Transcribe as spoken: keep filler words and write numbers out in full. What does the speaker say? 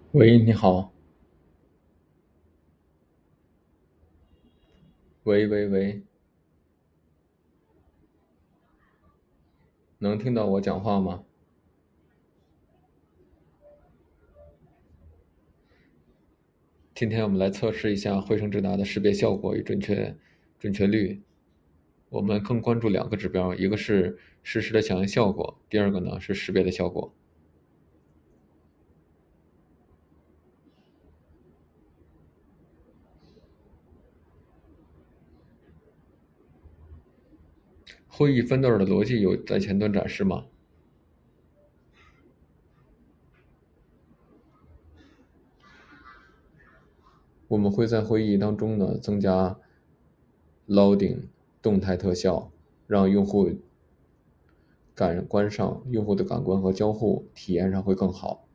喂，你好。喂喂喂，能听到我讲话吗？今天我们来测试一下汇成智达的识别效果与准确准确率。我们更关注两个指标，一个是实时的响应效果，第二个呢是识别的效果。会议分段的逻辑有在前端展示吗？我们会在会议当中呢增加 loading 动态特效，让用户感官上用户的感官和交互体验上会更好。